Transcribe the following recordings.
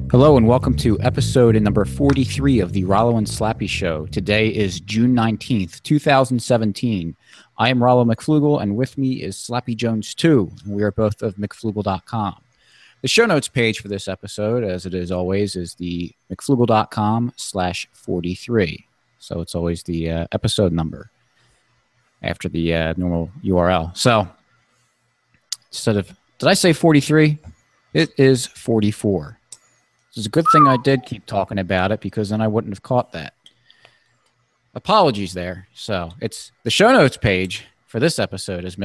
Hello and welcome to episode number 43 of the Rollo and Slappy Show. Today is June 19th, 2017. I am Rollo McFlugel and with me is Slappy Jones 2. We are both of McFlugel.com. The show notes page for this episode, as it is always, is the McFlugel.com/43. So it's always the episode number after the normal URL. So instead of, did I say 43? It is 44. It's a good thing I did keep talking about it because then I wouldn't have caught that. Apologies there. So it's the show notes page for this episode is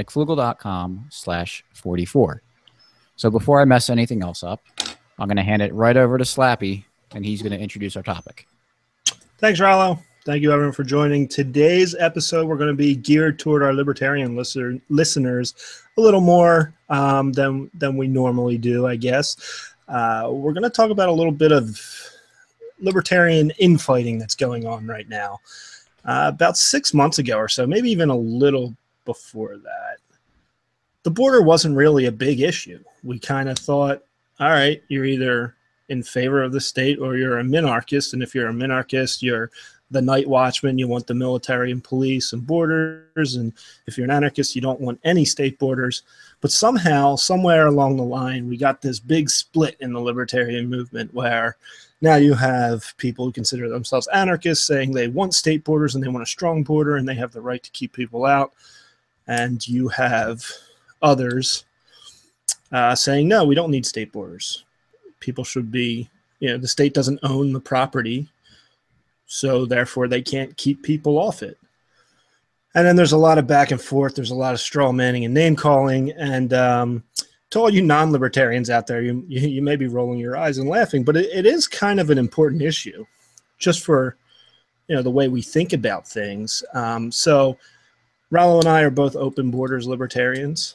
McFlugel.com/44. So before I mess anything else up, I'm going to hand it right over to Slappy and he's going to introduce our topic. Thanks, Rollo. Thank you, everyone, for joining. Today's episode, we're going to be geared toward our libertarian listeners a little more than we normally do, I guess. We're going to talk about a little bit of libertarian infighting that's going on right now. About 6 months ago or so, maybe even a little before that, the border wasn't really a big issue. We kind of thought, all right, you're either in favor of the state or you're a minarchist. And if you're a minarchist, you're the night watchman. You want the military and police and borders. And if you're an anarchist, you don't want any state borders. But somehow, somewhere along the line, we got this big split in the libertarian movement where now you have people who consider themselves anarchists saying they want state borders and they want a strong border and they have the right to keep people out. And you have others saying, no, we don't need state borders. People should be, the state doesn't own the property, so therefore they can't keep people off it. And then there's a lot of back and forth. There's a lot of straw manning and name calling. And to all you non-libertarians out there, you may be rolling your eyes and laughing, but it is kind of an important issue just for, the way we think about things. So Rollo and I are both open borders libertarians.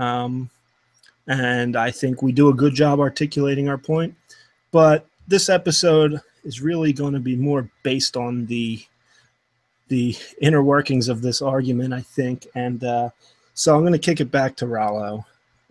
And I think we do a good job articulating our point. But this episode is really going to be more based on the inner workings of this argument, I think. And so I'm going to kick it back to Rollo.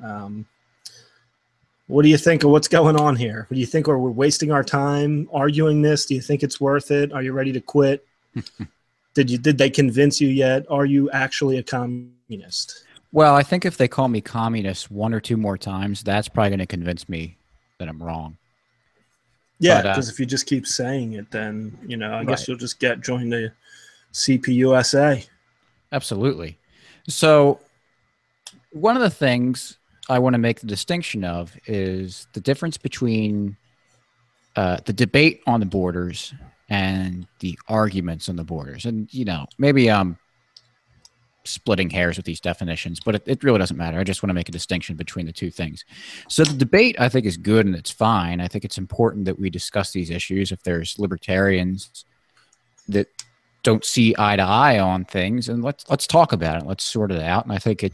What do you think of what's going on here? Do you think we're wasting our time arguing this? Do you think it's worth it? Are you ready to quit? Did they convince you yet? Are you actually a communist? Well, I think if they call me communist one or two more times, that's probably going to convince me that I'm wrong. Yeah, because if you just keep saying it, then, I guess you'll just join the CPUSA. Absolutely. So one of the things I want to make the distinction of is the difference between the debate on the borders and the arguments on the borders. And, maybe I'm splitting hairs with these definitions, but it really doesn't matter. I just want to make a distinction between the two things. So the debate, I think, is good and it's fine. I think it's important that we discuss these issues. If there's libertarians that don't see eye to eye on things, and let's talk about it. Let's sort it out. And I think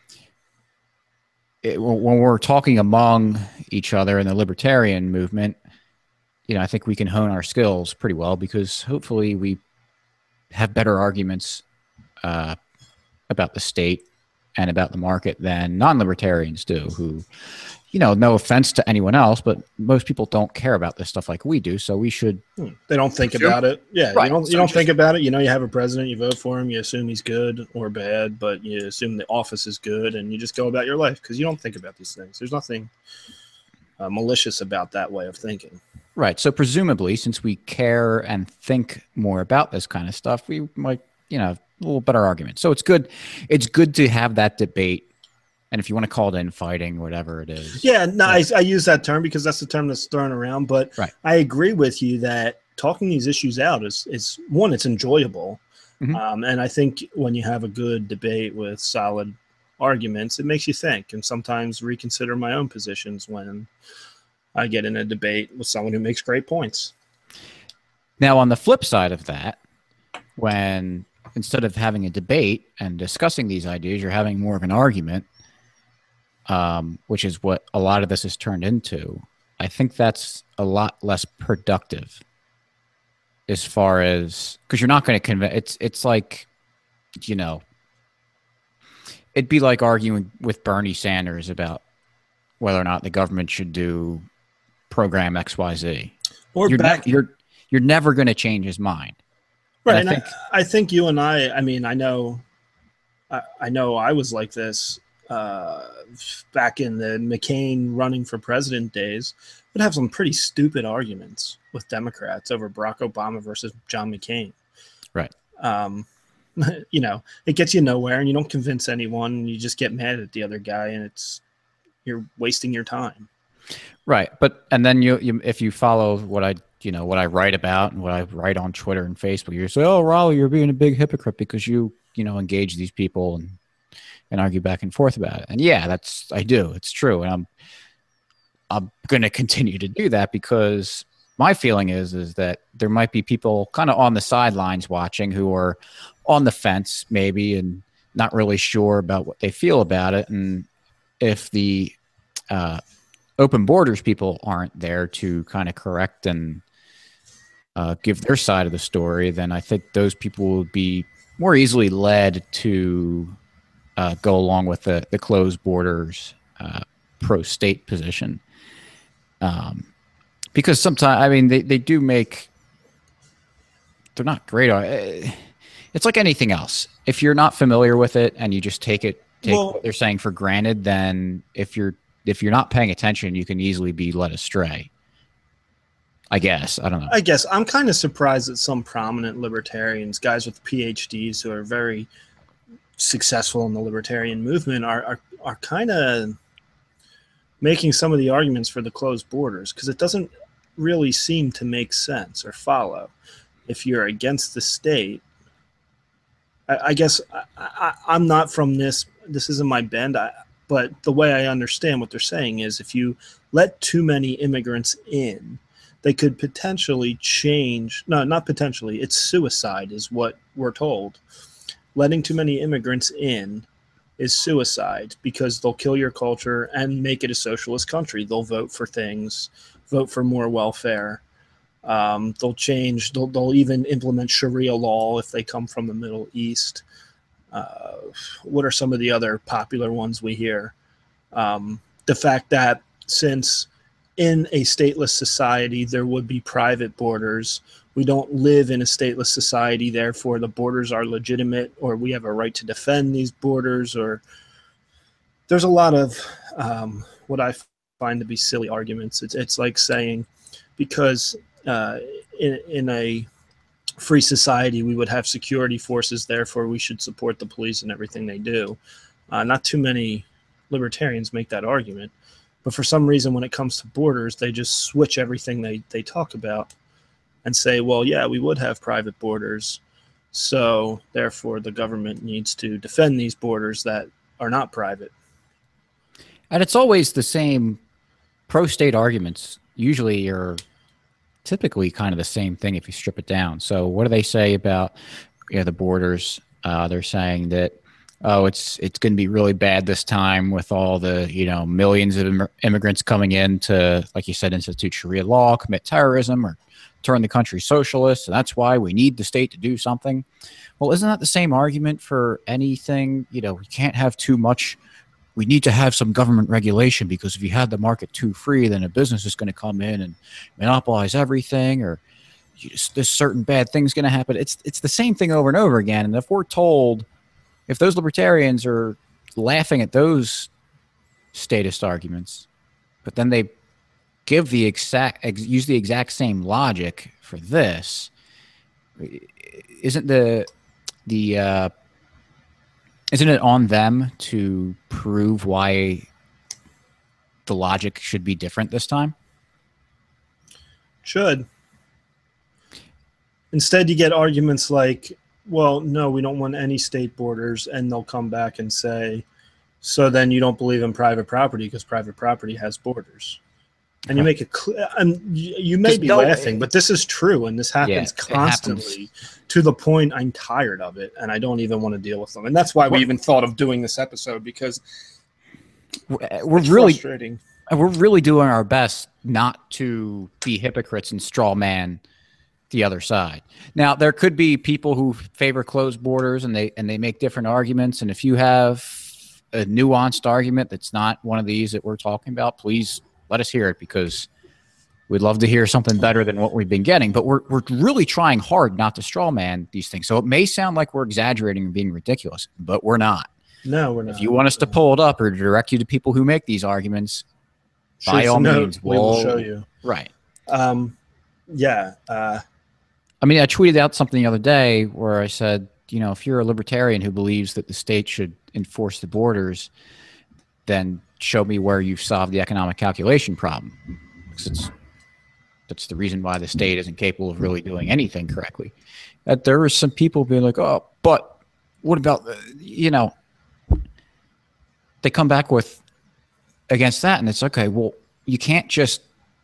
when we're talking among each other in the libertarian movement, I think we can hone our skills pretty well because hopefully we have better arguments about the state and about the market than non-libertarians do, who, no offense to anyone else, but most people don't care about this stuff like we do. So we should. They don't think about it. Yeah. Right. You don't think about it. You have a president, you vote for him, you assume he's good or bad, but you assume the office is good and you just go about your life because you don't think about these things. There's nothing malicious about that way of thinking. Right. So presumably, since we care and think more about this kind of stuff, we might, a little better argument. So it's good. It's good to have that debate. And if you want to call it infighting, whatever it is. Yeah, no, I use that term because that's the term that's thrown around. But right. I agree with you that talking these issues out is one, it's enjoyable. Mm-hmm. And I think when you have a good debate with solid arguments, it makes you think and sometimes reconsider my own positions when I get in a debate with someone who makes great points. Now, on the flip side of that, when instead of having a debate and discussing these ideas, you're having more of an argument, which is what a lot of this has turned into. I think that's a lot less productive as far as, because you're not going to convince, it's like, it'd be like arguing with Bernie Sanders about whether or not the government should do program XYZ. Or You're never going to change his mind. Right. And I think you and I mean, I know I was like this back in the McCain running for president days. Would have some pretty stupid arguments with Democrats over Barack Obama versus John McCain. Right. It gets you nowhere, and you don't convince anyone. And you just get mad at the other guy, and you're wasting your time. Right. And then you if you follow what I write about and what I write on Twitter and Facebook, you say, "Oh, Raleigh, you're being a big hypocrite because you engage these people and argue back and forth about it." And yeah, I do. It's true, and I'm going to continue to do that because my feeling is that there might be people kind of on the sidelines watching who are on the fence maybe and not really sure about what they feel about it. And if the open borders people aren't there to kind of correct and give their side of the story, then I think those people will be more easily led to go along with the closed borders pro-state position. Because sometimes, I mean, they do make, they're not great. It's like anything else. If you're not familiar with it and you just take what they're saying for granted, then if you're not paying attention, you can easily be led astray. I guess. I don't know. I guess I'm kind of surprised that some prominent libertarians, guys with PhDs who are very successful in the libertarian movement, are kind of making some of the arguments for the closed borders, because it doesn't really seem to make sense or follow. If you're against the state, I guess I'm not from this isn't my bend, but the way I understand what they're saying is if you let too many immigrants in, they could potentially change. No, not potentially. It's suicide is what we're told. Letting too many immigrants in is suicide because they'll kill your culture and make it a socialist country. They'll vote for more welfare. They'll change. They'll even implement Sharia law if they come from the Middle East. What are some of the other popular ones we hear? The fact that since in a stateless society there would be private borders, we don't live in a stateless society, therefore the borders are legitimate, or we have a right to defend these borders. Or there's a lot of what I find to be silly arguments. It's like saying because in a free society we would have security forces, therefore we should support the police and everything they do. Not too many libertarians make that argument, but for some reason when it comes to borders, they just switch everything they talk about and say, well, yeah, we would have private borders, so therefore the government needs to defend these borders that are not private. And it's always the same pro-state arguments. Usually are typically kind of the same thing if you strip it down. So what do they say about the borders? They're saying that, it's going to be really bad this time with all the, millions of immigrants coming in to, like you said, institute Sharia law, commit terrorism, or turn the country socialist. And that's why we need the state to do something. Well, isn't that the same argument for anything? We can't have too much. We need to have some government regulation because if you had the market too free, then a business is going to come in and monopolize everything, or this certain bad thing's going to happen. It's the same thing over and over again. And if those libertarians are laughing at those statist arguments, but then they use the exact same logic for this, isn't it on them to prove why the logic should be different this time? Should. Instead, you get arguments like, well, no, we don't want any state borders, and they'll come back and say, so then you don't believe in private property because private property has borders. And you make it clear, and you may be laughing, but this is true, and this happens constantly to the point I'm tired of it, and I don't even want to deal with them. And that's why we even thought of doing this episode, because we're really doing our best not to be hypocrites and straw man the other side. Now, there could be people who favor closed borders, and they make different arguments. And if you have a nuanced argument that's not one of these that we're talking about, please let us hear it, because We'd love to hear something better than what we've been getting, but we're really trying hard not to straw man these things. So it may sound like we're exaggerating and being ridiculous, but we're not. No, we're not. If you want us to pull it up or direct you to people who make these arguments, by all means, we will show you. Right. Yeah. I mean, I tweeted out something the other day where I said, if you're a libertarian who believes that the state should enforce the borders, then show me where you've solved the economic calculation problem. Because that's the reason why the state isn't capable of really doing anything correctly. That there are some people being like, oh, but what about, they come back with against that, and it's okay, well, you can't just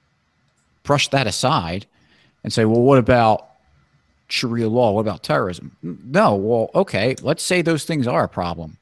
brush that aside and say, well, what about Sharia law? What about terrorism? No, well, okay, let's say those things are a problem.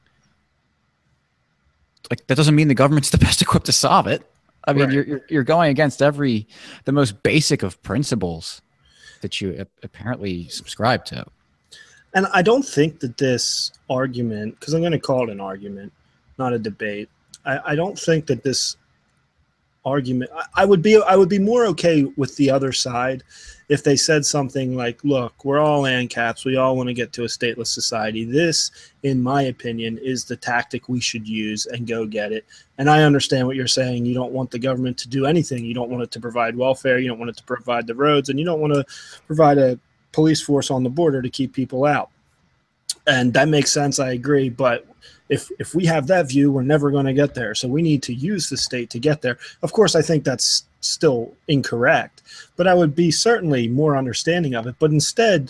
Like, that doesn't mean the government's the best equipped to solve it. I mean, right. you're going against the most basic of principles that you apparently subscribe to. And I don't think that this argument, because I'm going to call it an argument, not a debate. I don't think that this argument, I would be more okay with the other side if they said something like, look, we're all ANCAPs. We all want to get to a stateless society. This, in my opinion, is the tactic we should use and go get it. And I understand what you're saying. You don't want the government to do anything. You don't want it to provide welfare. You don't want it to provide the roads. And you don't want to provide a police force on the border to keep people out. And that makes sense. I agree. But if we have that view, we're never going to get there. So we need to use the state to get there. Of course, I think that's still incorrect, but I would be certainly more understanding of it. But instead,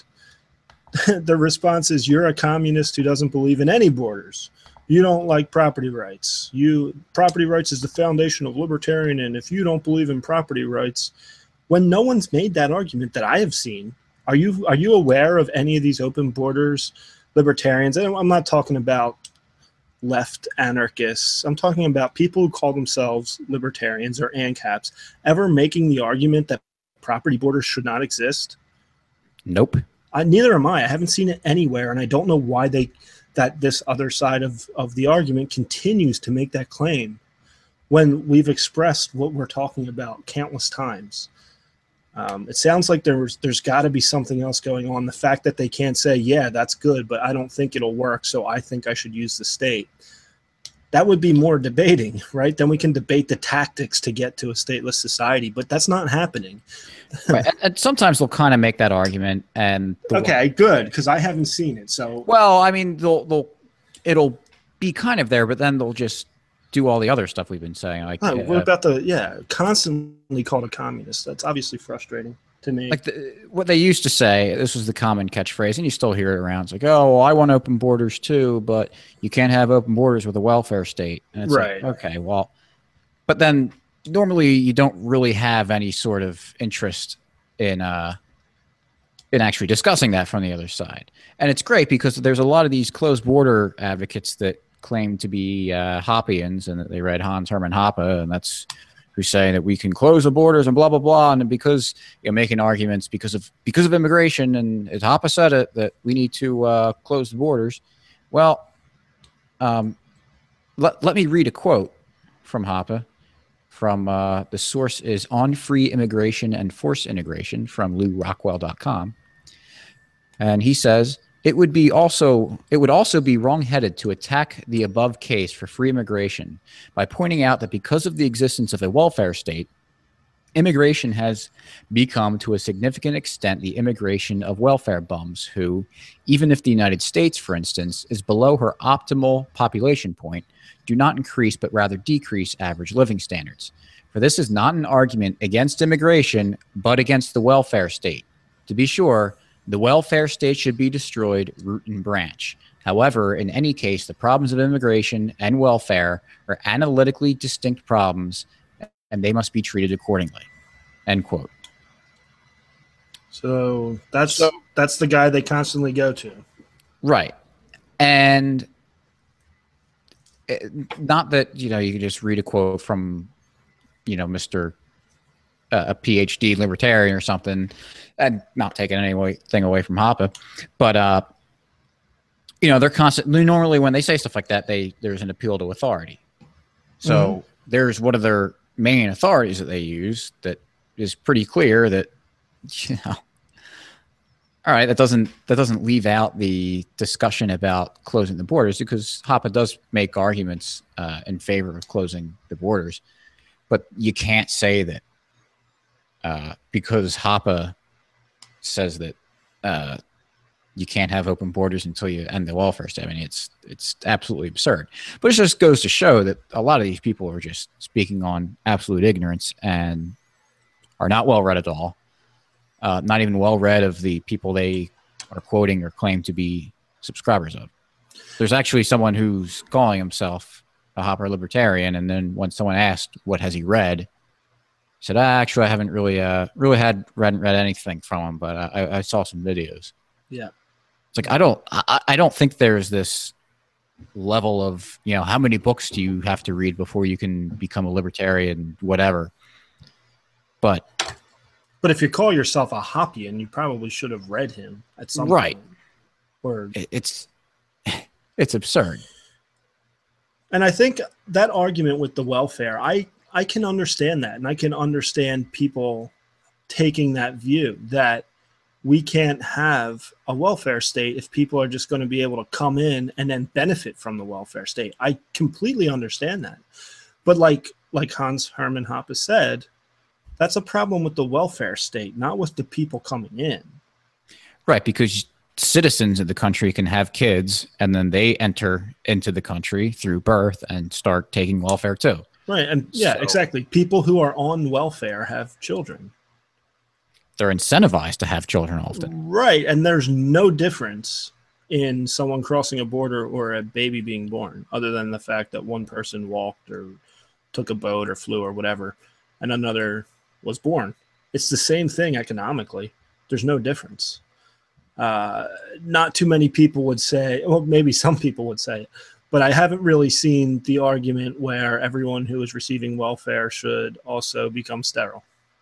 the response is, you're a communist who doesn't believe in any borders. You don't like property rights. Property rights is the foundation of libertarian, and if you don't believe in property rights, when no one's made that argument that I have seen, are you aware of any of these open borders libertarians? And I'm not talking about left anarchists. I'm talking about people who call themselves libertarians or ANCAPs ever making the argument that property borders should not exist? Nope. Neither am I. I haven't seen it anywhere, and I don't know why that this other side of the argument continues to make that claim when we've expressed what we're talking about countless times. It sounds like there's got to be something else going on. The fact that they can't say, yeah, that's good, but I don't think it'll work, so I think I should use the state. That would be more debating, right? Then we can debate the tactics to get to a stateless society, but that's not happening. Right. And sometimes they'll kind of make that argument. And okay, good, because I haven't seen it. So well, I mean, it'll be kind of there, but then they'll just do all the other stuff we've been saying. Like, what about constantly called a communist? That's obviously frustrating to me. Like what they used to say, this was the common catchphrase, and you still hear it around. It's like, oh, well, I want open borders too, but you can't have open borders with a welfare state. And it's right. Like, okay, well, but then normally you don't really have any sort of interest in actually discussing that from the other side. And it's great because there's a lot of these closed border advocates that claim to be Hoppians and that they read Hans Hermann Hoppe, and that's who's saying that we can close the borders and blah blah blah, and because making arguments because of immigration, and as Hoppe said it, that we need to close the borders. Well, let me read a quote from Hoppe. From the source is On Free Immigration and Forced Integration from LouRockwell.com, and he says, It would also be wrong-headed to attack the above case for free immigration by pointing out that because of the existence of a welfare state, immigration has become to a significant extent the immigration of welfare bums who, even if the United States, for instance, is below her optimal population point, do not increase but rather decrease average living standards. For this is not an argument against immigration, but against the welfare state. To be sure, the welfare state should be destroyed root and branch. However, in any case, the problems of immigration and welfare are analytically distinct problems, and they must be treated accordingly. End quote. So that's the guy they constantly go to. Right. And not that, you can just read a quote from, Mr. A PhD libertarian or something, and not taking anything away from Hoppe, but they're constantly, normally when they say stuff like that, there's an appeal to authority. So there's one of their main authorities that they use that is pretty clear that, all right, that doesn't leave out the discussion about closing the borders, because Hoppe does make arguments in favor of closing the borders, but you can't say that because Hoppe says that you can't have open borders until you end the welfare state. I mean, it's absolutely absurd. But it just goes to show that a lot of these people are just speaking on absolute ignorance and are not well read at all. Not even well read of the people they are quoting or claim to be subscribers of. There's actually someone who's calling himself a Hoppe libertarian, and then when someone asked what has he read, he said, actually, I haven't really read anything from him, but I saw some videos. Yeah. It's like I don't think there's this level of, how many books do you have to read before you can become a libertarian, whatever. But if you call yourself a Hoppian, you probably should have read him at some point. Or it's absurd. And I think that argument with the welfare, I can understand that, and I can understand people taking that view that we can't have a welfare state if people are just going to be able to come in and then benefit from the welfare state. I completely understand that. But like Hans Hermann Hoppe said, that's a problem with the welfare state, not with the people coming in. Right, because citizens of the country can have kids, and then they enter into the country through birth and start taking welfare too. Right, and exactly. People who are on welfare have children. They're incentivized to have children often. Right, and there's no difference in someone crossing a border or a baby being born, other than the fact that one person walked or took a boat or flew or whatever, and another was born. It's the same thing economically. There's no difference. Not too many people would say, well, maybe some people would say it, but I haven't really seen the argument where everyone who is receiving welfare should also become sterile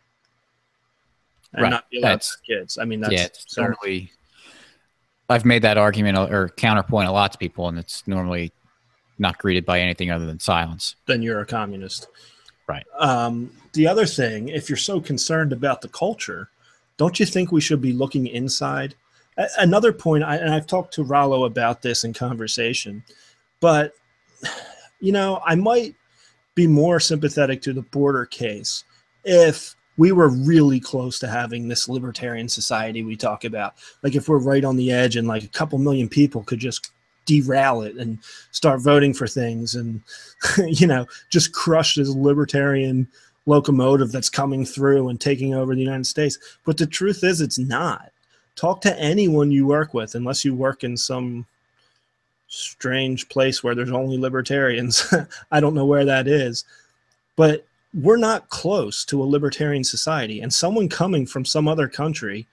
and not be allowed to have kids. I mean, that's normally, I've made that argument or counterpoint a lot to people, and it's normally not greeted by anything other than silence. Then you're a communist. Right. The other thing, if you're so concerned about the culture, don't you think we should be looking inside? Another point, and I've talked to Rollo about this in conversation, but, I might be more sympathetic to the border case if we were really close to having this libertarian society we talk about. Like if we're right on the edge and like a couple million people could just derail it and start voting for things and, just crush this libertarian locomotive that's coming through and taking over the United States. But the truth is it's not. Talk to anyone you work with, unless you work in some strange place where there's only libertarians. I don't know where that is. But we're not close to a libertarian society. And someone coming from some other country,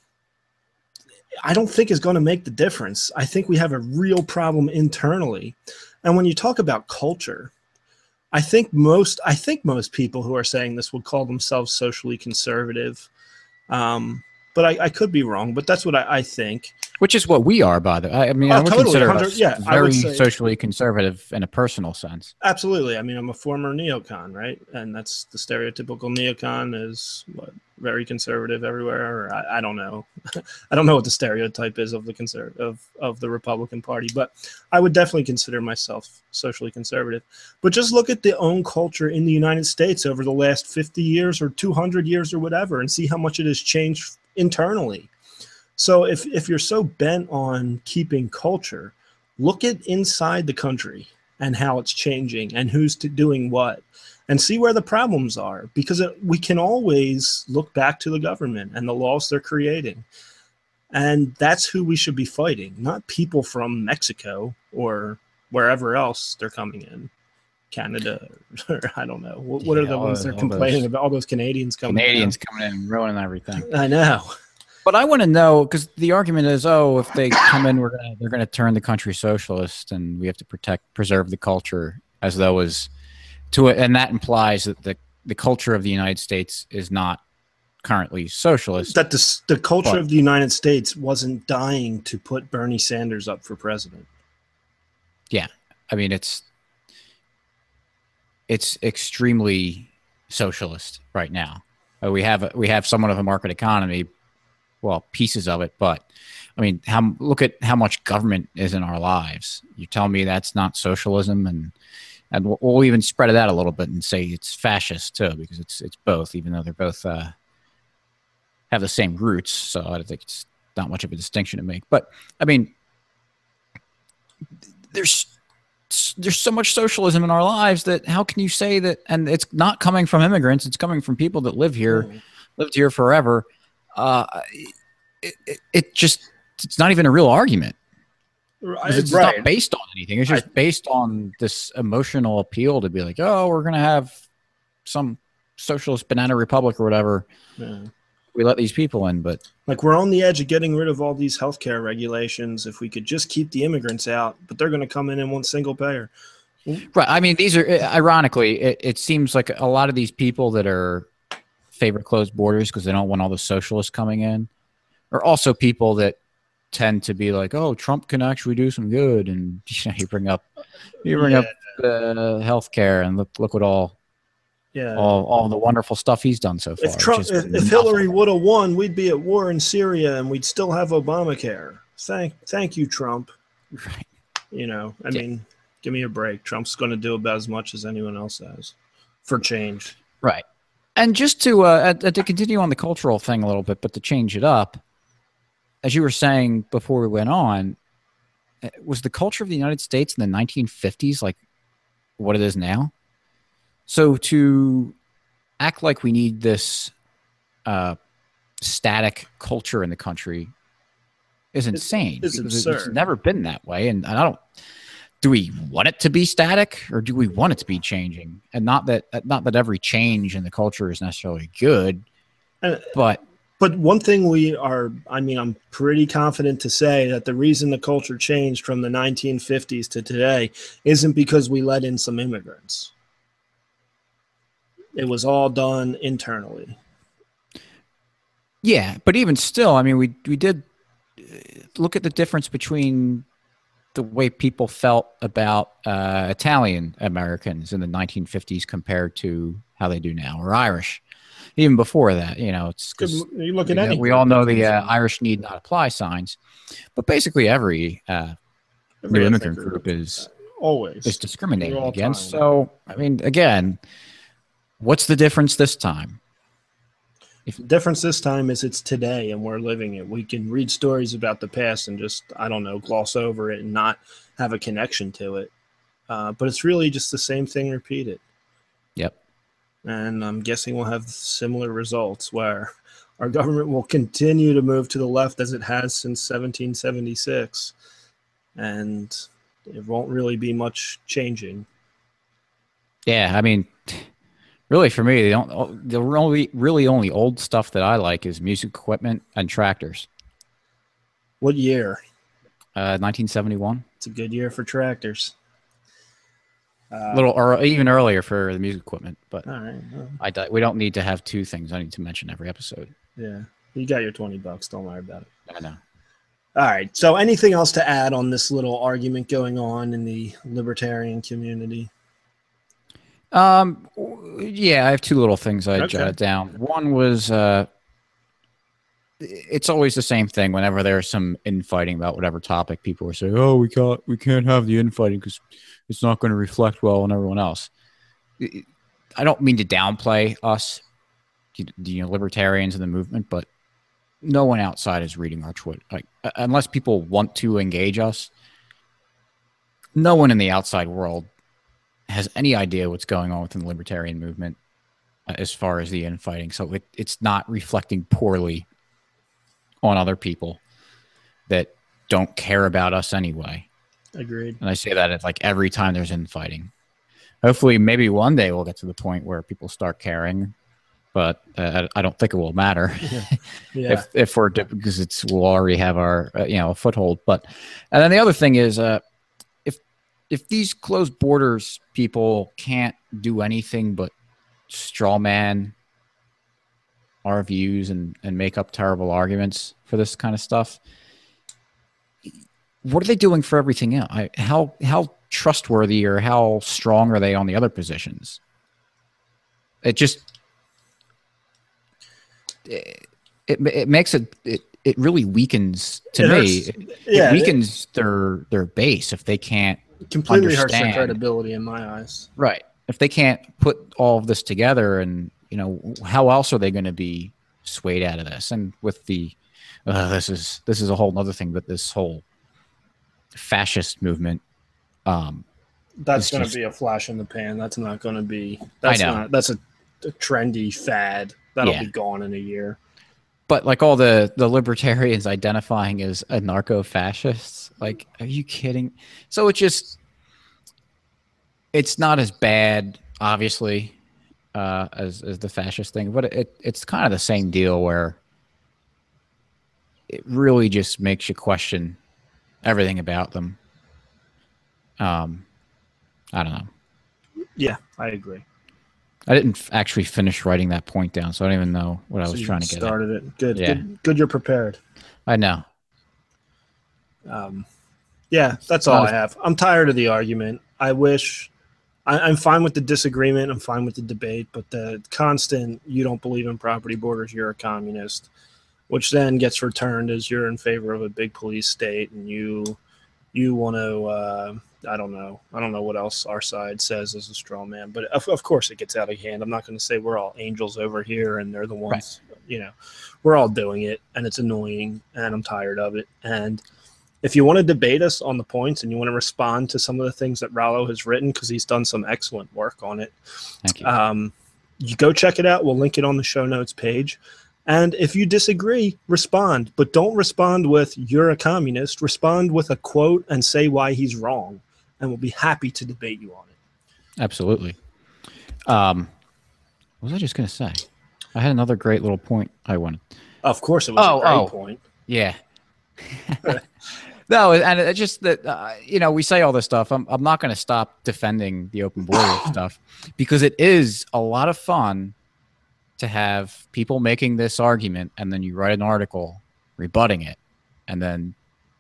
I don't think is going to make the difference. I think we have a real problem internally. And when you talk about culture, I think most people who are saying this would call themselves socially conservative. But I could be wrong, but that's what I think. Which is what we are, by the way. I mean, I would consider us very socially conservative in a personal sense. Absolutely. I mean, I'm a former neocon, right? And that's the stereotypical neocon is what, very conservative everywhere. Or I don't know. I don't know what the stereotype is of the of the Republican Party, but I would definitely consider myself socially conservative. But just look at the own culture in the United States over the last 50 years or 200 years or whatever, and see how much it has changed internally. So if you're so bent on keeping culture, look at inside the country and how it's changing and who's doing what, and see where the problems are, because we can always look back to the government and the laws they're creating. And that's who we should be fighting, not people from Mexico or wherever else they're coming in. Canada, or I don't know. What are the ones they're complaining about? All those Canadians coming in and ruining everything. I know. But I want to know, because the argument is, if they come in, they're going to turn the country socialist, and we have to preserve the culture, as though and that implies that the culture of the United States is not currently socialist. That the culture of the United States wasn't dying to put Bernie Sanders up for president. Yeah, I mean it's extremely socialist right now. We have somewhat of a market economy, well, pieces of it, but I mean, look at how much government is in our lives. You tell me that's not socialism, and we'll even spread it out a little bit and say it's fascist too, because it's both, even though they're both have the same roots. So I think it's not much of a distinction to make. But I mean, there's so much socialism in our lives that how can you say that? And it's not coming from immigrants; it's coming from people that lived here forever. It's not even a real argument. It's not based on anything. It's just based on this emotional appeal to be like, oh, we're going to have some socialist banana republic or whatever. Yeah. We let these people in, but like we're on the edge of getting rid of all these healthcare regulations. If we could just keep the immigrants out, but they're going to come in and want single payer. Right. I mean, these are ironically, it seems like a lot of these people that are favor closed borders because they don't want all the socialists coming in are also people that tend to be like, oh, Trump can actually do some good. And you bring up healthcare and look what all the wonderful stuff he's done so far. If Hillary would have won, we'd be at war in Syria and we'd still have Obamacare. Thank you, Trump. Right. I mean, give me a break. Trump's going to do about as much as anyone else has for change. Right. And just to continue on the cultural thing a little bit, but to change it up, as you were saying before we went on, was the culture of the United States in the 1950s like what it is now? So to act like we need this static culture in the country is insane. It's absurd. It's never been that way. And do we want it to be static or do we want it to be changing? And not that every change in the culture is necessarily good, but one thing I'm pretty confident to say that the reason the culture changed from the 1950s to today isn't because we let in some immigrants. It was all done internally. Yeah, but even still, I mean, we did look at the difference between the way people felt about Italian Americans in the 1950s compared to how they do now, or Irish. Even before that, it's because you look at anything. We all know the Irish need not apply signs, but basically every new immigrant group is discriminated against. So, I mean, again, what's the difference this time? The difference this time is it's today and we're living it. We can read stories about the past and just, gloss over it and not have a connection to it. But it's really just the same thing repeated. Yep. And I'm guessing we'll have similar results where our government will continue to move to the left as it has since 1776. And it won't really be much changing. Yeah, I mean, really for me, the really only old stuff that I like is music equipment and tractors. What year? 1971. It's a good year for tractors. Or even earlier for the music equipment, but all right. We don't need to have two things I need to mention every episode. Yeah, you got your $20. Don't worry about it. I know. All right. So, anything else to add on this little argument going on in the libertarian community? Yeah, I have two little things I jotted down. One was it's always the same thing. Whenever there's some infighting about whatever topic, people are saying, "Oh, we can't have the infighting because it's not going to reflect well on everyone else." I don't mean to downplay us, libertarians in the movement, but no one outside is reading our Twitter. Like, unless people want to engage us, no one in the outside world has any idea what's going on within the libertarian movement as far as the infighting. So it's not reflecting poorly on other people that don't care about us anyway. Agreed. And I say that it's like every time there's infighting. Hopefully, maybe one day we'll get to the point where people start caring, but I don't think it will matter. Yeah. if we're because we'll already have our a foothold. But and then the other thing is if these closed borders people can't do anything but straw man our views and make up terrible arguments for this kind of stuff, what are they doing for everything else? How trustworthy or how strong are they on the other positions? it makes it really weakens to It me. hurts. It weakens their base if they can't completely hurts their understand. credibility in my eyes. Right. If they can't put all of this together, and how else are they going to be swayed out of this? And with the this is a whole other thing, but this whole fascist movement, that's going to be a flash in the pan. That's not going to be. That's a trendy fad that'll be gone in a year. But like all the libertarians identifying as anarcho-fascists, like, are you kidding? So it's not as bad, obviously, as the fascist thing, but it's kind of the same deal where it really just makes you question everything about them. I don't know. Yeah, I agree. I didn't actually finish writing that point down, so I don't even know what I was trying to get at. Started it. Good. Yeah. Good. You're prepared. I know. Yeah, that's all I have. I'm tired of the argument. I wish. I'm fine with the disagreement. I'm fine with the debate, but the constant "you don't believe in property borders, you're a communist," which then gets returned as you're in favor of a big police state, and you want to. I don't know what else our side says as a straw man, but of course it gets out of hand. I'm not going to say we're all angels over here and they're the ones, right. We're all doing it and it's annoying and I'm tired of it. And if you want to debate us on the points and you want to respond to some of the things that Rallo has written, because he's done some excellent work on it, thank you. You go check it out. We'll link it on the show notes page. And if you disagree, respond, but don't respond with "you're a communist." Respond with a quote and say why he's wrong. And we'll be happy to debate you on it. Absolutely. What was I just going to say? I had another great little point I wanted. Of course it was a great point. Yeah. No, and it's just that, we say all this stuff. I'm not going to stop defending the open border stuff because it is a lot of fun to have people making this argument and then you write an article rebutting it and then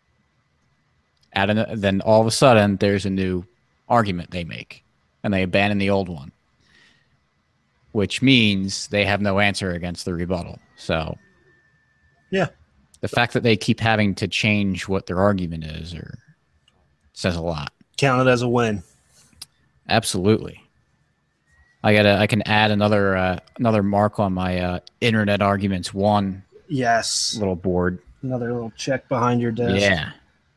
then all of a sudden there's a new argument they make and they abandon the old one, which means they have no answer against the rebuttal. So yeah, the fact that they keep having to change what their argument is says a lot. Count it as a win. Absolutely. I can add another mark on my Internet Arguments 1 little board. Another little check behind your desk. Yeah.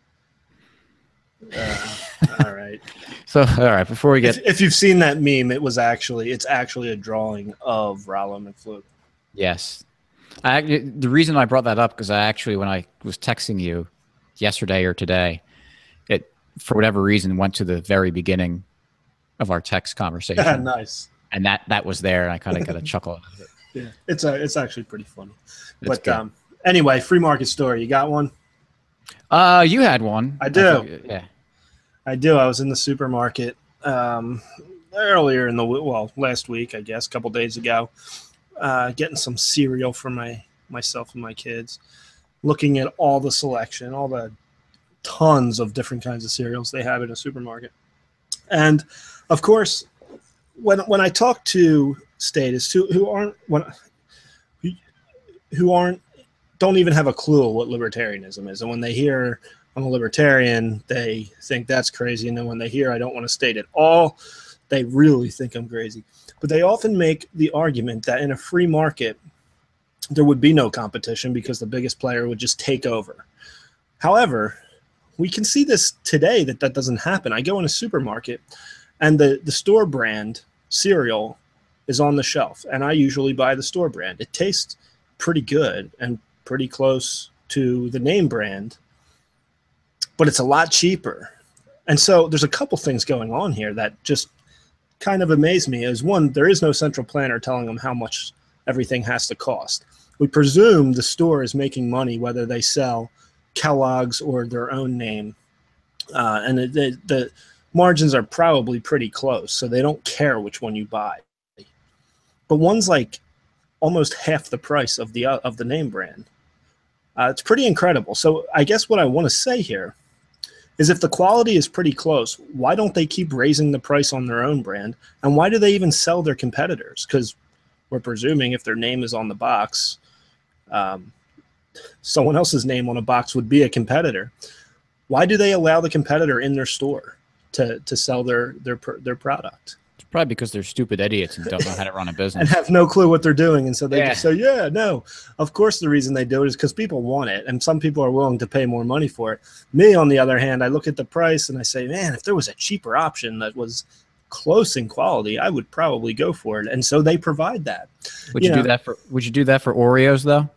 All right. So, all right, before we get... If you've seen that meme, it's actually a drawing of Rallo McFluke. Yes. The reason I brought that up, because when I was texting you yesterday or today, it, for whatever reason, went to the very beginning of our text conversation. Nice. And that was there, and I kind of got a chuckle out of it. Yeah, it's actually pretty funny. But anyway, free market story. You got one? You had one. I do. Yeah. I do. I was in the supermarket earlier last week, I guess, a couple days ago, getting some cereal for myself and my kids, looking at all the selection, all the tons of different kinds of cereals they have in a supermarket. And of course, when I talk to statists who don't even have a clue what libertarianism is, and when they hear I'm a libertarian, they think that's crazy, and then when they hear I don't want to state at all, they really think I'm crazy. But they often make the argument that in a free market there would be no competition because the biggest player would just take over. However, we can see this today that doesn't happen. I go in a supermarket and the store brand cereal is on the shelf, and I usually buy the store brand. It tastes pretty good and pretty close to the name brand, but it's a lot cheaper. And so there's a couple things going on here that just kind of amaze me. Is one, there is no central planner telling them how much everything has to cost. We presume the store is making money whether they sell Kellogg's or their own name, and the margins are probably pretty close, so they don't care which one you buy. But one's like almost half the price of the name brand. It's pretty incredible. So I guess what I want to say here is if the quality is pretty close, why don't they keep raising the price on their own brand? And why do they even sell their competitors? Because we're presuming if their name is on the box, Um, Someone else's name on a box would be a competitor. Why do they allow the competitor in their store to sell their product? It's probably because they're stupid idiots and don't know how to run a business. And have no clue what they're doing. And so they just say, yeah, no. Of course, the reason they do it is because people want it. And some people are willing to pay more money for it. Me, on the other hand, I look at the price and I say, man, if there was a cheaper option that was close in quality, I would probably go for it. And so they provide that. Would you do that for Oreos though?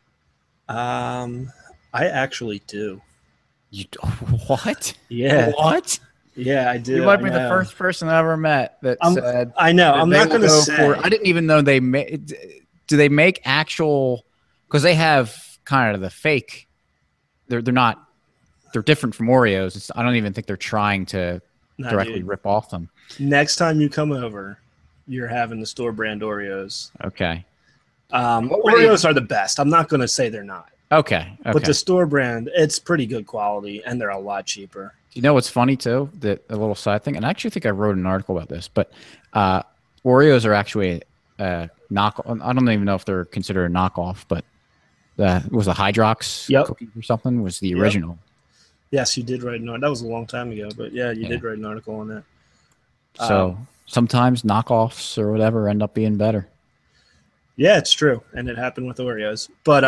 I actually do. You what? Yeah. What? Yeah, I do. You might be the first person I ever met that said. I know. I'm not going to say. I didn't even know they make. Do they make actual? Because they have kind of the fake. They're not. They're different from Oreos. I don't even think they're trying to directly rip off them. Next time you come over, you're having the store brand Oreos. Okay. Oreos are the best. I'm not going to say they're not. Okay. But the store brand, it's pretty good quality, and they're a lot cheaper. You know what's funny too? That a little side thing, and I actually think I wrote an article about this, but Oreos are actually a knockoff. I don't even know if they're considered a knockoff, but it was a Hydrox cookie or something was the original. Yes, you did write an article. That was a long time ago, but yeah, you did write an article on that. So sometimes knockoffs or whatever end up being better. Yeah, it's true, and it happened with Oreos. But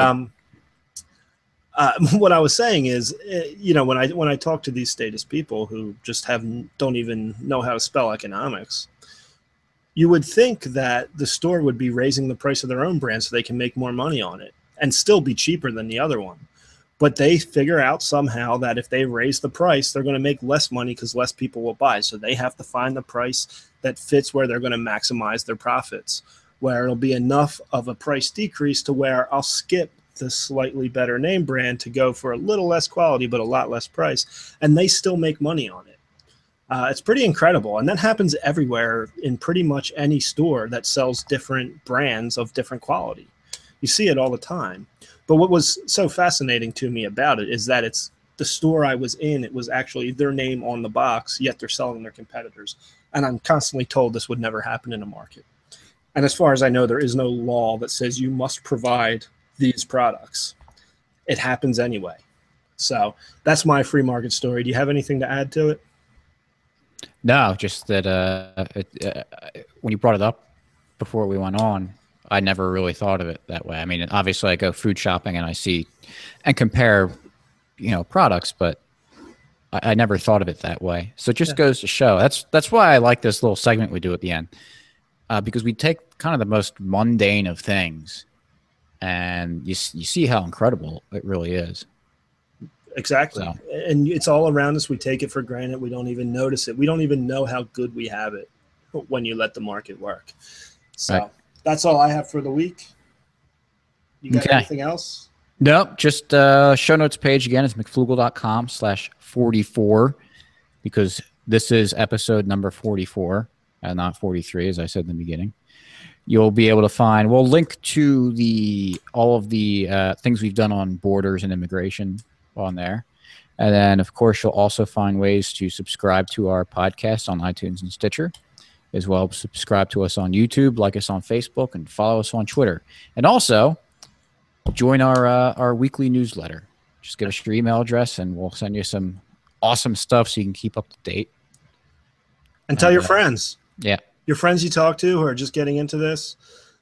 what I was saying is, when I talk to these status people who just don't even know how to spell economics, you would think that the store would be raising the price of their own brand so they can make more money on it and still be cheaper than the other one. But they figure out somehow that if they raise the price, they're going to make less money because less people will buy. So they have to find the price that fits where they're going to maximize their profits, where it'll be enough of a price decrease to where I'll skip the slightly better name brand to go for a little less quality but a lot less price, and they still make money on it. It's pretty incredible, and that happens everywhere in pretty much any store that sells different brands of different quality. You see it all the time. But what was so fascinating to me about it is that it's the store I was in, it was actually their name on the box, yet they're selling their competitors. And I'm constantly told this would never happen in a market. And as far as I know, there is no law that says you must provide these products. It happens anyway. So that's my free market story. Do you have anything to add to it? No, just that when you brought it up before we went on, I never really thought of it that way. I mean, obviously I go food shopping and I see and compare, products, but I never thought of it that way. So it just goes to show. That's why I like this little segment we do at the end, because we take kind of the most mundane of things, and you see how incredible it really is. Exactly. So. And it's all around us. We take it for granted. We don't even notice it. We don't even know how good we have it when you let the market work. So that's all I have for the week. You got anything else? Nope. Just show notes page again is mcflugel.com/44, because this is episode number 44 and not 43, as I said in the beginning. You'll be able to find, we'll link to all of the things we've done on borders and immigration on there. And then, of course, you'll also find ways to subscribe to our podcast on iTunes and Stitcher, as well as subscribe to us on YouTube, like us on Facebook, and follow us on Twitter. And also, join our weekly newsletter. Just give us your email address, and we'll send you some awesome stuff so you can keep up to date. And tell your friends. Yeah. Your friends you talk to who are just getting into this,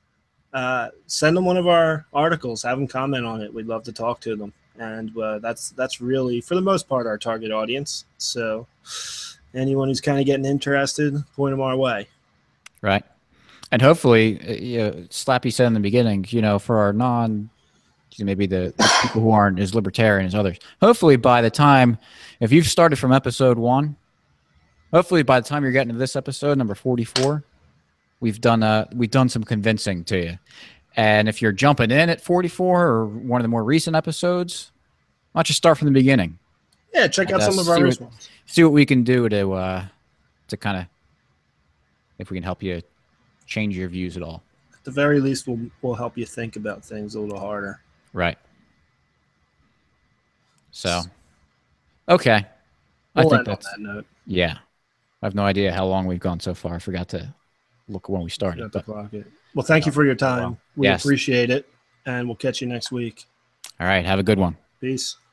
send them one of our articles. Have them comment on it. We'd love to talk to them. And that's really, for the most part, our target audience. So anyone who's kind of getting interested, point them our way. Right. And hopefully, Slappy said in the beginning, for our maybe the people who aren't as libertarian as others, hopefully by the time, if you've started from episode 1, hopefully by the time you're getting to this episode, number 44, we've done some convincing to you. And if you're jumping in at 44 or one of the more recent episodes, why don't you start from the beginning? Yeah, check out some of our ones. See what we can do to kind of, if we can help you change your views at all. At the very least, we'll help you think about things a little harder. Right. So, okay. We'll I think that's on that note. Yeah. I have no idea how long we've gone so far. I forgot to look when we started. Well, thank you for your time. We appreciate it. and we'll catch you next week. All right. Have a good one. Peace.